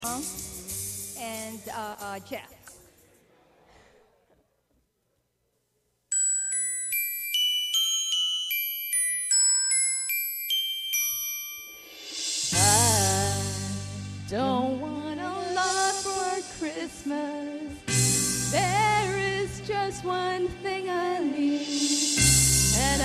and Jeff. I don't want a lot for Christmas. There is just one thing I need, and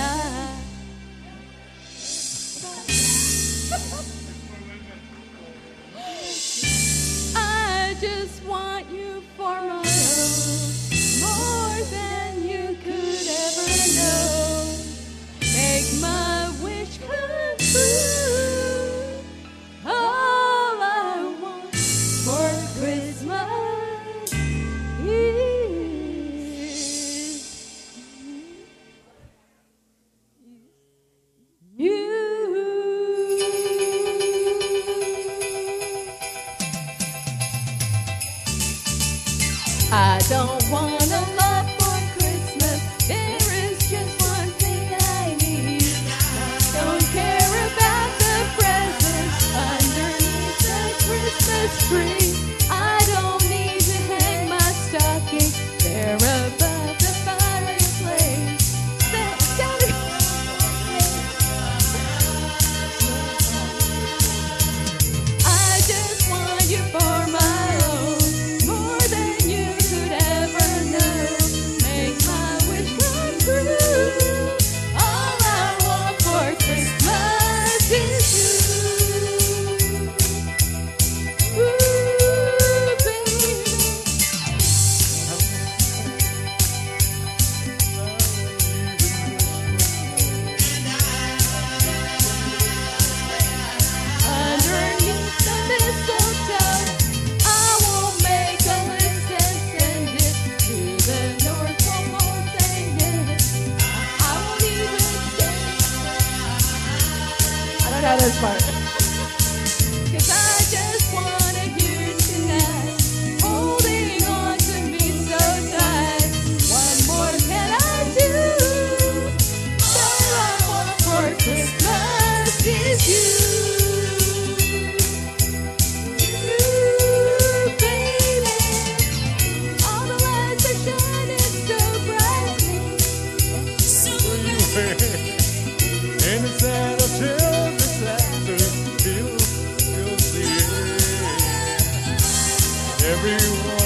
I just want you for my own, more than you could ever know. Make my wish come true. All I want for Christmas is you. I don't want a lot for Christmas. There is just one thing I need. Don't care about the presents underneath the Christmas tree. I don't need to hang my stocking there above the fireplace. I just want you for my own, more than you could ever know. Make my wish come true. All I want for Christmas is you. Ooh, baby. Underneath the mistletoe, I will make a list and send it to the North Pole singing. I won't even stay. I don't know this part. 'Cause I just wanna hear tonight, holding on to me so tight. What more can I do? All I want for Christmas is you. You, baby. All the lights are shining so brightly. And it's that I'll tell the Santa, he'll see it. Everyone